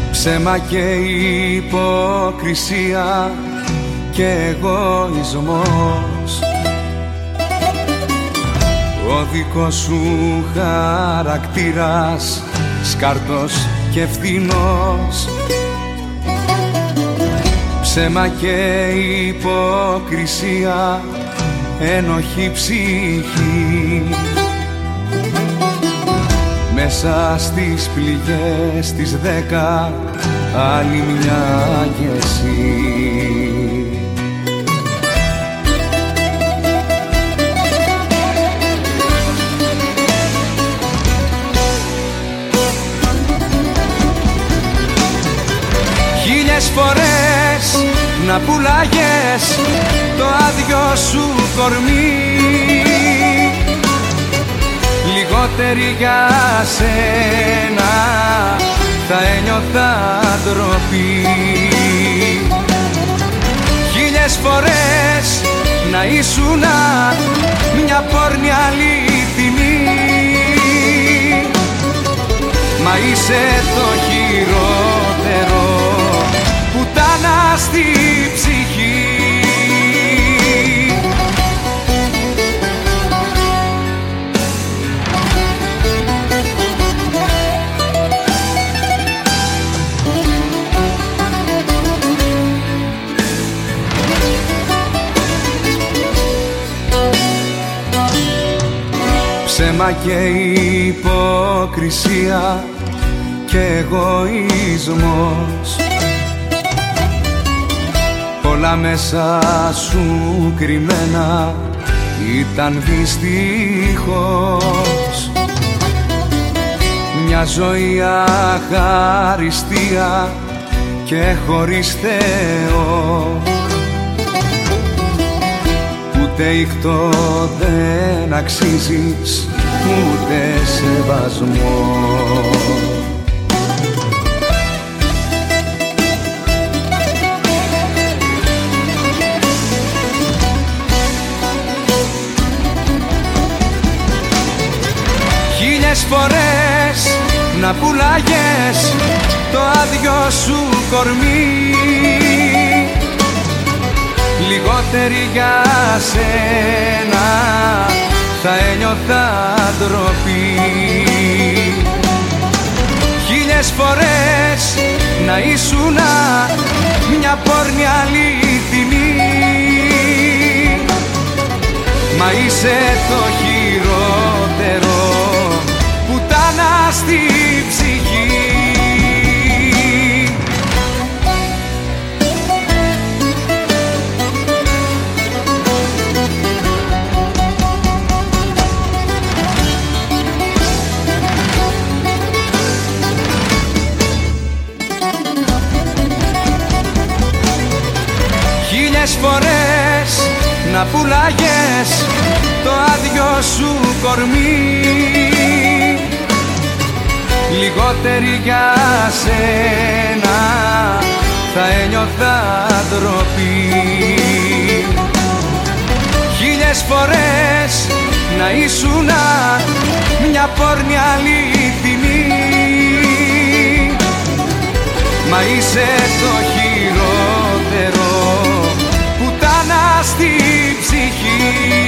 Ψέμα και υποκρισία και εγωισμός. Ο δικός σου χαρακτήρας σκάρτος και ευθυνός. Ψέμα και υποκρισία, ένοχη ψυχή. Μέσα στις πληγές τις 10 άλλη μια κι εσύ. Χίλιες φορές να πουλάγες το άδειο σου κορμί, λιγότερη για σένα θα ένιωθα ντροπή. Χίλιες φορές να ήσουνα μια πόρνη αληθινή, μα είσαι το χειρότερο πουτάνα στη ψυχή. Ψέμα και υποκρισία και εγωισμός. Όλα μέσα σου κρυμμένα ήταν δυστυχώς. Μια ζωή αχαριστία και χωρίς Θεό. Ούτε ήχτο δεν αξίζεις, ούτε σεβασμό. Χίλιες φορές να πουλάγες το άδειο σου κορμί, λιγότερη για σένα θα ένιωθα ντροπή. Χίλιες φορές να ήσουνα μια πόρνη αληθινή, μα είσαι το χειρότερο πουτάνα στη ψυχή. Χίλιες φορές να πουλάγες το άδειο σου κορμί, λιγότερη για σένα θα ένιωθα ντροπή. Χίλιες φορές να ήσουνα μια πόρνη αληθινή, μα είσαι το χειρότερο πουτάνα στη ψυχή.